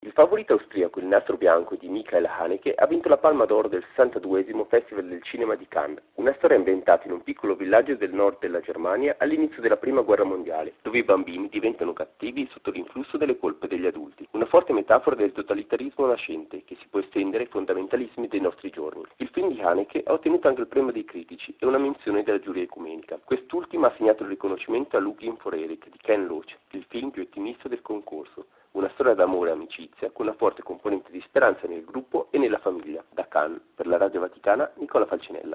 Il favorito austriaco, Il nastro bianco di Michael Haneke, ha vinto la Palma d'Oro del 62esimo Festival del Cinema di Cannes, una storia ambientata in un piccolo villaggio del nord della Germania all'inizio della Prima Guerra Mondiale, dove i bambini diventano cattivi sotto l'influsso delle colpe degli adulti. Una forte metafora del totalitarismo nascente, che si può estendere ai fondamentalismi dei nostri giorni. Il film di Haneke ha ottenuto anche il premio dei critici e una menzione della giuria ecumenica. Quest'ultima ha assegnato il riconoscimento a Looking for Eric di Ken Loach, il film più ottimista del concorso. Una storia d'amore e amicizia con una forte componente di speranza nel gruppo e nella famiglia. Da Cannes, per la Radio Vaticana, Nicola Falcinella.